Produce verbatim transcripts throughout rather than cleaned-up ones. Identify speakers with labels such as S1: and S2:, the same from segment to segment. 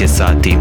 S1: sedamnaest sati.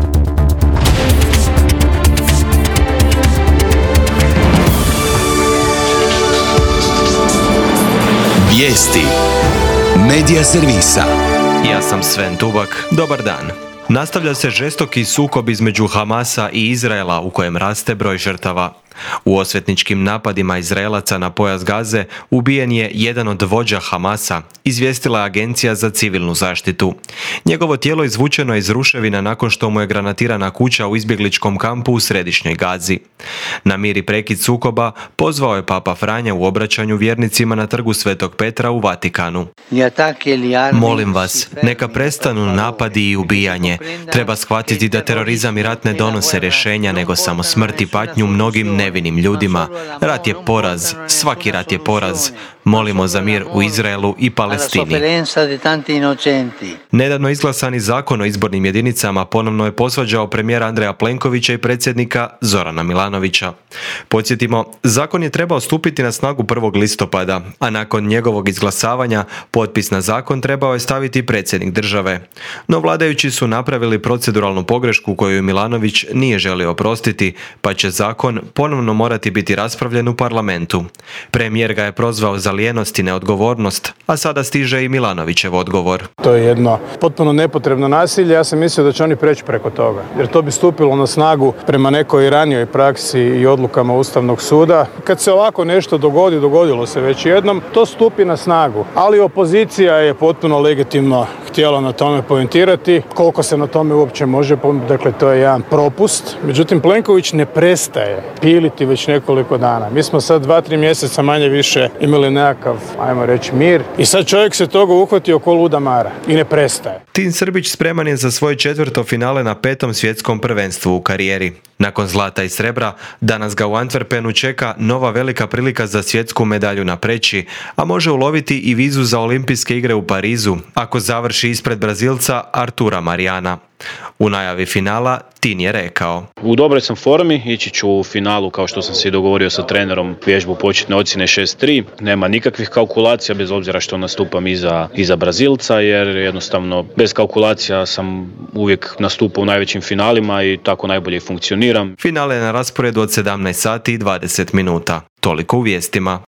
S2: Vijesti Medija servisa.
S1: Ja sam Sven Tubak, dobar dan. Nastavlja se žestoki sukob između Hamasa i Izraela u kojem raste broj žrtava. U osvetničkim napadima Izraelaca na pojas Gaze ubijen je jedan od vođa Hamasa, izvijestila je Agencija za civilnu zaštitu. Njegovo tijelo izvučeno je iz ruševina nakon što mu je granatirana kuća u izbjegličkom kampu u središnjoj Gazi. Na mir i prekid sukoba pozvao je Papa Franja u obraćanju vjernicima na trgu Svetog Petra u Vatikanu. Molim vas, neka prestanu napadi i ubijanje. Treba shvatiti da terorizam i rat ne donose rješenja, nego samo smrt i patnju mnogim nevinim ljudima. Rat je poraz, svaki rat je poraz. Molimo za mir u Izraelu i Palestini. Nedavno izglasani zakon o izbornim jedinicama ponovno je posvađao premijera Andreja Plenkovića i predsjednika Zorana Milanovića. Podsjetimo, zakon je trebao stupiti na snagu prvog listopada, a nakon njegovog izglasavanja potpis na zakon trebao je staviti predsjednik države. No vladajući su napravili proceduralnu pogrešku koju Milanović nije želio oprostiti, pa će zakon ponovno morati biti raspravljen u parlamentu. Premijer ga je prozvao za lijenost i neodgovornost, a sada stiže i Milanovićev odgovor.
S3: To je jedno potpuno nepotrebno nasilje. Ja sam mislio da će oni preći preko toga, jer to bi stupilo na snagu prema nekoj ranijoj praksi i odlukama Ustavnog suda. Kad se ovako nešto dogodi, dogodilo se već jednom, to stupi na snagu. Ali opozicija je potpuno legitimno htjela na tome poentirati. Koliko se na tome uopće može, dakle to je jedan propust. Međutim, Plenković ne prestaje piliti već nekoliko dana. Mi smo sad dva, tri mjeseca manje više imali nekakav, ajmo reći, mir. I sad čovjek se toga uhvatio ko luda mara i ne prestaje.
S1: Tin Srbić spreman je za svoje četvrto finale na petom svjetskom prvenstvu u karijeri. Nakon zlata i srebra, danas ga u Antwerpenu čeka nova velika prilika za svjetsku medalju na preći, a može uloviti i vizu za olimpijske igre u Parizu, ako završi ispred Brazilca Artura Mariana. U najavi finala Tin je rekao:
S4: U dobroj sam formi, ići ću u finalu kao što sam se i dogovorio sa trenerom, vježbu početne ocjene šest tri, nema nikakvih kalkulacija bez obzira što nastupam iza, iza Brazilca, jer jednostavno bez kalkulacija sam uvijek nastupao u najvećim finalima i tako najbolje funkcioniram.
S1: Finale je na rasporedu od sedamnaest sati i dvadeset minuta. Toliko u vijestima.